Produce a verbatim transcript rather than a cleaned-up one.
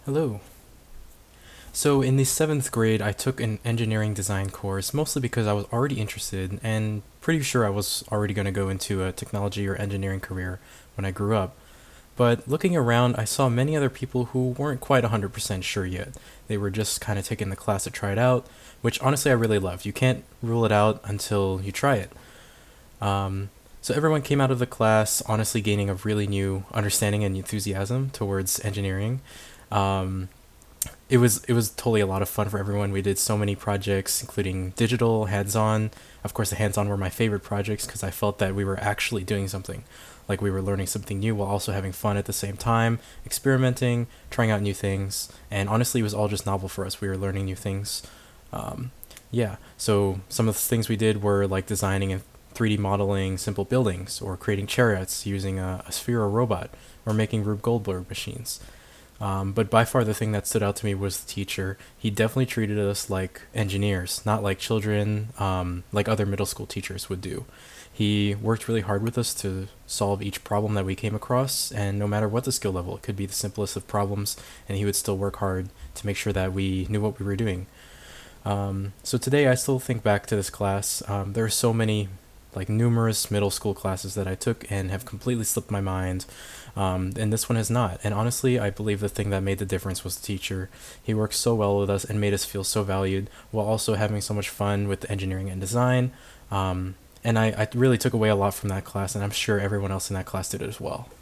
Hello. So, in the seventh grade, I took an engineering design course mostly because I was already interested and pretty sure I was already going to go into a technology or engineering career when I grew up. But looking around, I saw many other people who weren't quite one hundred percent sure yet. They were just kind of taking the class to try it out, which honestly I really loved. You can't rule it out until you try it. Um, so, everyone came out of the class honestly gaining a really new understanding and enthusiasm towards engineering. Um, it was it was totally a lot of fun for everyone. We did so many projects, including digital, hands-on. Of course, the hands-on were my favorite projects because I felt that we were actually doing something, like we were learning something new while also having fun at the same time, experimenting, trying out new things. And honestly, it was all just novel for us. We were learning new things. Um, yeah. So some of the things we did were like designing and three D modeling simple buildings, or creating chariots using a, a sphere or robot, or making Rube Goldberg machines. Um, but by far the thing that stood out to me was the teacher. He definitely treated us like engineers, not like children, um, like other middle school teachers would do. He worked really hard with us to solve each problem that we came across, and no matter what the skill level, it could be the simplest of problems, and he would still work hard to make sure that we knew what we were doing. Um, so today I still think back to this class. Um, there are so many, like numerous middle school classes that I took and have completely slipped my mind. Um, and this one has not. And honestly, I believe the thing that made the difference was the teacher. He worked so well with us and made us feel so valued while also having so much fun with engineering and design. Um, and I, I really took away a lot from that class, and I'm sure everyone else in that class did as well.